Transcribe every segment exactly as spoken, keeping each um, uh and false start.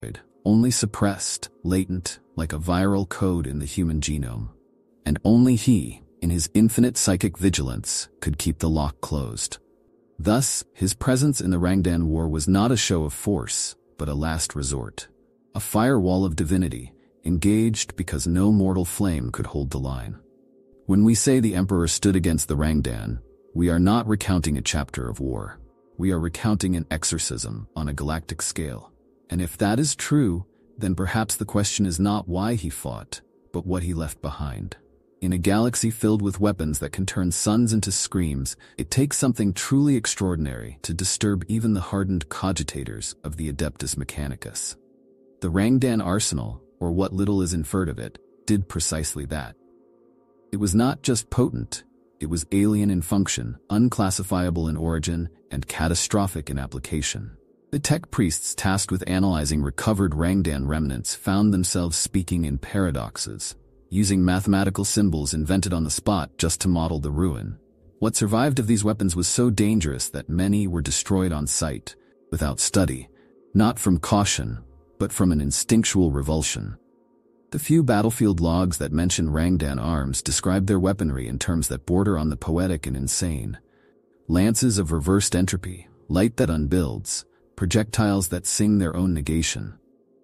only suppressed, latent, like a viral code in the human genome. And only he, in his infinite psychic vigilance, could keep the lock closed. Thus, his presence in the Rangdan War was not a show of force, but a last resort. A firewall of divinity, engaged because no mortal flame could hold the line. When we say the Emperor stood against the Rangdan, we are not recounting a chapter of war. We are recounting an exorcism on a galactic scale. And if that is true, then perhaps the question is not why he fought, but what he left behind. In a galaxy filled with weapons that can turn suns into screams, it takes something truly extraordinary to disturb even the hardened cogitators of the Adeptus Mechanicus. The Rangdan arsenal, or what little is inferred of it, did precisely that. It was not just potent, it was alien in function, unclassifiable in origin, and catastrophic in application. The tech priests tasked with analyzing recovered Rangdan remnants found themselves speaking in paradoxes, using mathematical symbols invented on the spot just to model the ruin. What survived of these weapons was so dangerous that many were destroyed on sight, without study, not from caution, but from an instinctual revulsion. The few battlefield logs that mention Rangdan arms describe their weaponry in terms that border on the poetic and insane. Lances of reversed entropy, light that unbuilds, projectiles that sing their own negation.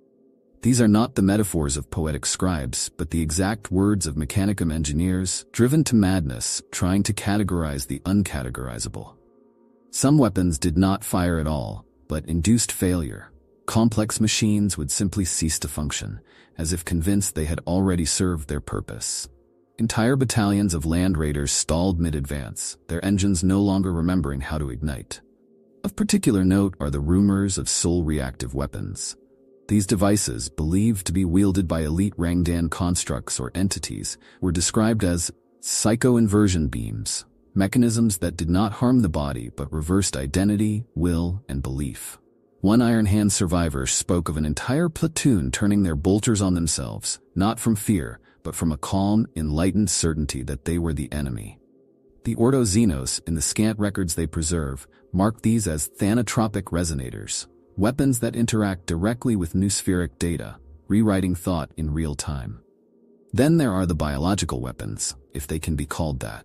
These are not the metaphors of poetic scribes, but the exact words of Mechanicum engineers, driven to madness, trying to categorize the uncategorizable. Some weapons did not fire at all, but induced failure. Complex machines would simply cease to function, as if convinced they had already served their purpose. Entire battalions of land raiders stalled mid-advance, their engines no longer remembering how to ignite. Of particular note are the rumors of soul-reactive weapons. These devices, believed to be wielded by elite Rangdan constructs or entities, were described as psycho-inversion beams, mechanisms that did not harm the body but reversed identity, will, and belief. One Iron Hand survivor spoke of an entire platoon turning their bolters on themselves, not from fear, but from a calm, enlightened certainty that they were the enemy. The Ordo Xenos, in the scant records they preserve, mark these as thanatropic resonators, weapons that interact directly with noospheric data, rewriting thought in real time. Then there are the biological weapons, if they can be called that.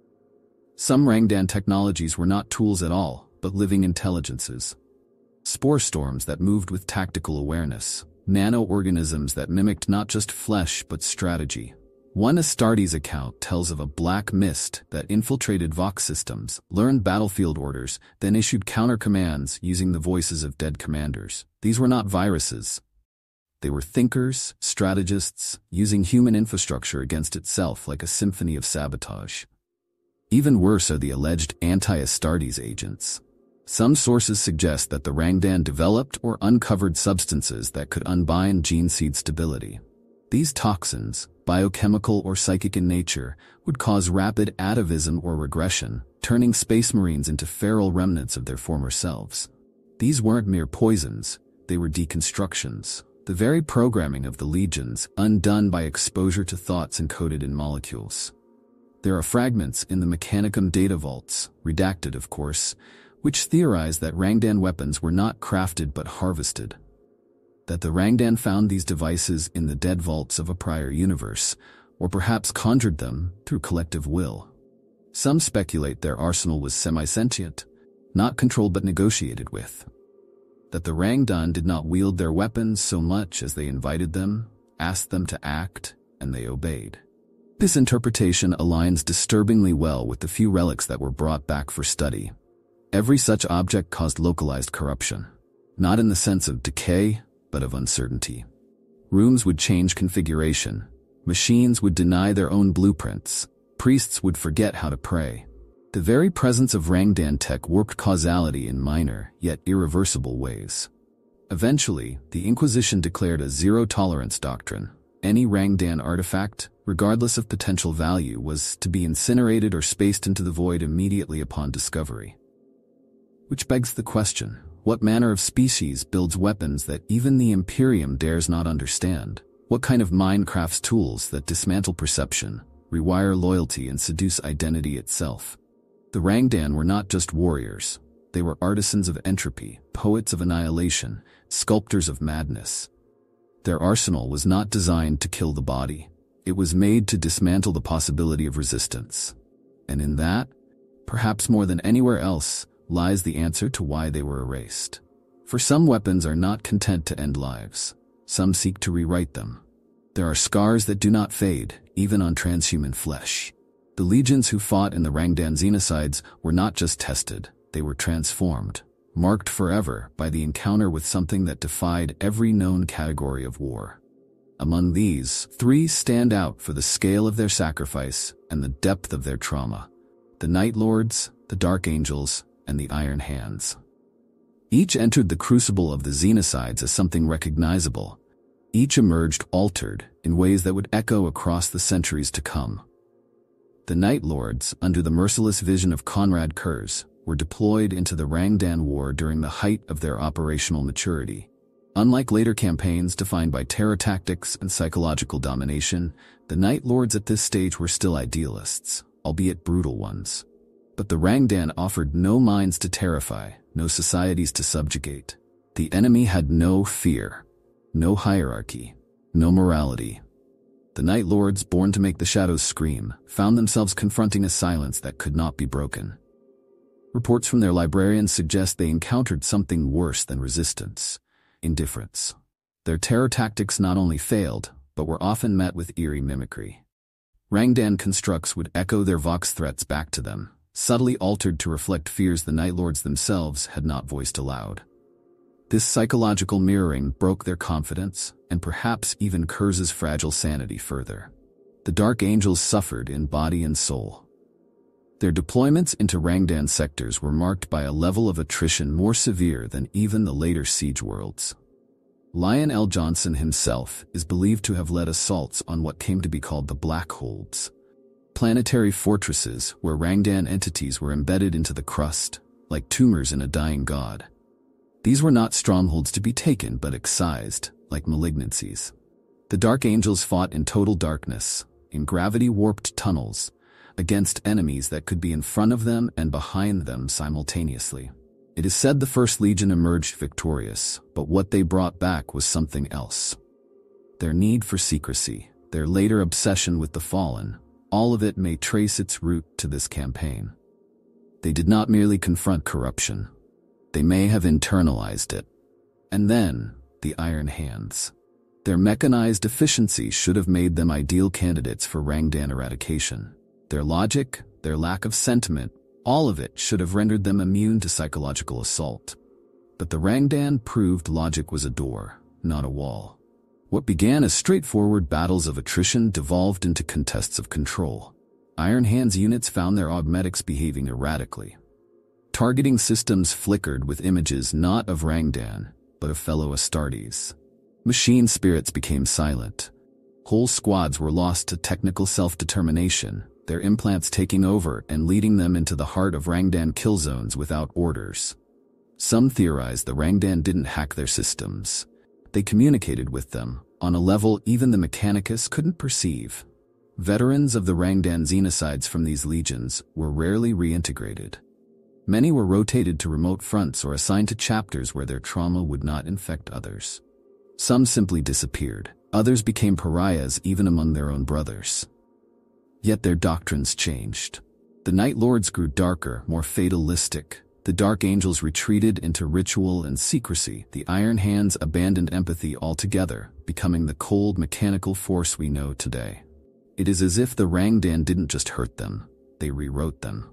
Some Rangdan technologies were not tools at all, but living intelligences. Spore storms that moved with tactical awareness, nano-organisms that mimicked not just flesh but strategy. One Astartes account tells of a black mist that infiltrated Vox systems, learned battlefield orders, then issued counter-commands using the voices of dead commanders. These were not viruses. They were thinkers, strategists, using human infrastructure against itself like a symphony of sabotage. Even worse are the alleged anti-Astartes agents. Some sources suggest that the Rangdan developed or uncovered substances that could unbind gene seed stability. These toxins, biochemical or psychic in nature, would cause rapid atavism or regression, turning space marines into feral remnants of their former selves. These weren't mere poisons, they were deconstructions, the very programming of the legions, undone by exposure to thoughts encoded in molecules. There are fragments in the Mechanicum data vaults, redacted of course, which theorize that Rangdan weapons were not crafted but harvested. That the Rangdan found these devices in the dead vaults of a prior universe, or perhaps conjured them through collective will. Some speculate their arsenal was semi-sentient, not controlled but negotiated with. That the Rangdan did not wield their weapons so much as they invited them, asked them to act, and they obeyed. This interpretation aligns disturbingly well with the few relics that were brought back for study. Every such object caused localized corruption, not in the sense of decay, but of uncertainty. Rooms would change configuration, machines would deny their own blueprints, priests would forget how to pray. The very presence of Rangdan tech warped causality in minor, yet irreversible ways. Eventually, the Inquisition declared a zero-tolerance doctrine. Any Rangdan artifact, regardless of potential value, was to be incinerated or spaced into the void immediately upon discovery. Which begs the question, what manner of species builds weapons that even the Imperium dares not understand? What kind of mind crafts tools that dismantle perception, rewire loyalty, and seduce identity itself? The Rangdan were not just warriors. They were artisans of entropy, poets of annihilation, sculptors of madness. Their arsenal was not designed to kill the body. It was made to dismantle the possibility of resistance. And in that, perhaps more than anywhere else, lies the answer to why they were erased. For some weapons are not content to end lives. Some seek to rewrite them. There are scars that do not fade, even on transhuman flesh. The legions who fought in the Rangdan Xenocides were not just tested, they were transformed, marked forever by the encounter with something that defied every known category of war. Among these, three stand out for the scale of their sacrifice and the depth of their trauma: the Night Lords, the Dark Angels, and the Iron Hands. Each entered the crucible of the Xenocides as something recognizable. Each emerged altered in ways that would echo across the centuries to come. The Night Lords, under the merciless vision of Konrad Curze, were deployed into the Rangdan War during the height of their operational maturity. Unlike later campaigns defined by terror tactics and psychological domination, the Night Lords at this stage were still idealists, albeit brutal ones. But the Rangdan offered no minds to terrify, no societies to subjugate. The enemy had no fear, no hierarchy, no morality. The Night Lords, born to make the shadows scream, found themselves confronting a silence that could not be broken. Reports from their librarians suggest they encountered something worse than resistance: indifference. Their terror tactics not only failed, but were often met with eerie mimicry. Rangdan constructs would echo their Vox threats back to them, subtly altered to reflect fears the Night Lords themselves had not voiced aloud. This psychological mirroring broke their confidence, and perhaps even Curze's fragile sanity further. The Dark Angels suffered in body and soul. Their deployments into Rangdan sectors were marked by a level of attrition more severe than even the later siege worlds. Lionel Johnson himself is believed to have led assaults on what came to be called the Black Holds, planetary fortresses where Rangdan entities were embedded into the crust, like tumors in a dying god. These were not strongholds to be taken but excised, like malignancies. The Dark Angels fought in total darkness, in gravity-warped tunnels, against enemies that could be in front of them and behind them simultaneously. It is said the First Legion emerged victorious, but what they brought back was something else. Their need for secrecy, their later obsession with the Fallen, all of it may trace its root to this campaign. They did not merely confront corruption. They may have internalized it. And then, the Iron Hands. Their mechanized efficiency should have made them ideal candidates for Rangdan eradication. Their logic, their lack of sentiment, all of it should have rendered them immune to psychological assault. But the Rangdan proved logic was a door, not a wall. What began as straightforward battles of attrition devolved into contests of control. Iron Hands units found their augmetics behaving erratically. Targeting systems flickered with images not of Rangdan, but of fellow Astartes. Machine spirits became silent. Whole squads were lost to technical self-determination, their implants taking over and leading them into the heart of Rangdan kill zones without orders. Some theorized the Rangdan didn't hack their systems. They communicated with them, on a level even the Mechanicus couldn't perceive. Veterans of the Rangdan Xenocides from these legions were rarely reintegrated. Many were rotated to remote fronts or assigned to chapters where their trauma would not infect others. Some simply disappeared. Others became pariahs even among their own brothers. Yet their doctrines changed. The Night Lords grew darker, more fatalistic. The Dark Angels retreated into ritual and secrecy. The Iron Hands abandoned empathy altogether, becoming the cold, mechanical force we know today. It is as if the Rangdan didn't just hurt them, they rewrote them.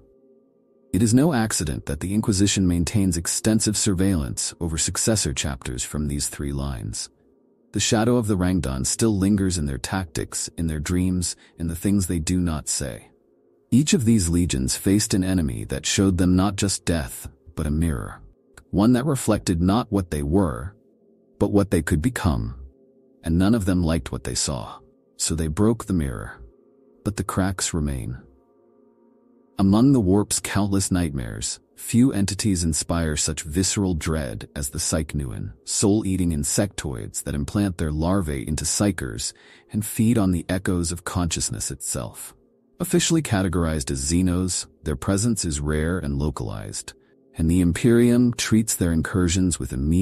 It is no accident that the Inquisition maintains extensive surveillance over successor chapters from these three lines. The shadow of the Rangdan still lingers in their tactics, in their dreams, in the things they do not say. Each of these legions faced an enemy that showed them not just death, but a mirror. One that reflected not what they were, but what they could become. And none of them liked what they saw, so they broke the mirror. But the cracks remain. Among the warp's countless nightmares, few entities inspire such visceral dread as the Psychnuan, soul-eating insectoids that implant their larvae into psychers and feed on the echoes of consciousness itself. Officially categorized as Xenos, their presence is rare and localized, and the Imperium treats their incursions with immediate,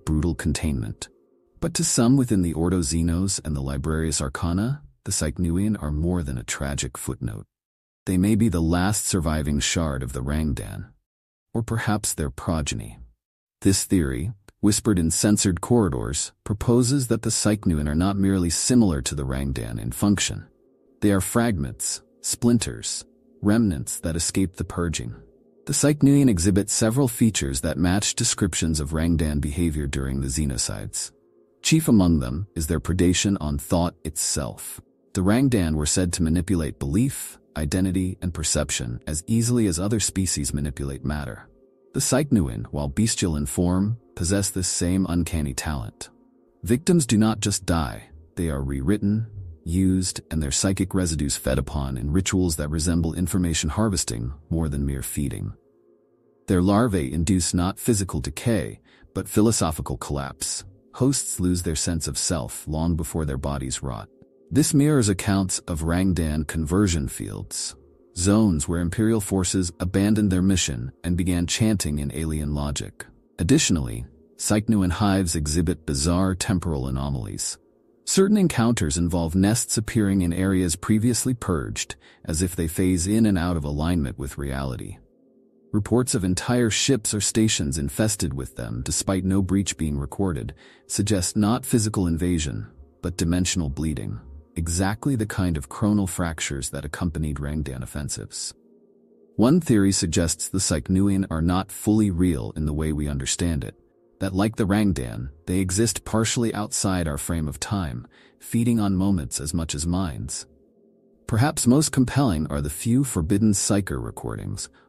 brutal containment. But to some within the Ordo Xenos and the Librarius Arcana, the Psychnuian are more than a tragic footnote. They may be the last surviving shard of the Rangdan, or perhaps their progeny. This theory, whispered in censored corridors, proposes that the Psychnuian are not merely similar to the Rangdan in function. They are fragments, splinters, remnants that escaped the purging. The Psychnuian exhibit several features that match descriptions of Rangdan behavior during the Xenocides. Chief among them is their predation on thought itself. The Rangdan were said to manipulate belief, identity, and perception as easily as other species manipulate matter. The Psychnuian, while bestial in form, possess this same uncanny talent. Victims do not just die, they are rewritten, used, and their psychic residues fed upon in rituals that resemble information harvesting more than mere feeding. Their larvae induce not physical decay, but philosophical collapse. Hosts lose their sense of self long before their bodies rot. This mirrors accounts of Rangdan conversion fields, zones where Imperial forces abandoned their mission and began chanting in alien logic. Additionally, Psychnuian hives exhibit bizarre temporal anomalies. Certain encounters involve nests appearing in areas previously purged, as if they phase in and out of alignment with reality. Reports of entire ships or stations infested with them, despite no breach being recorded, suggest not physical invasion, but dimensional bleeding, exactly the kind of chronal fractures that accompanied Rangdan offensives. One theory suggests the Psychnuian are not fully real in the way we understand it, that like the Rangdan, they exist partially outside our frame of time, feeding on moments as much as minds. Perhaps most compelling are the few forbidden Psyker recordings,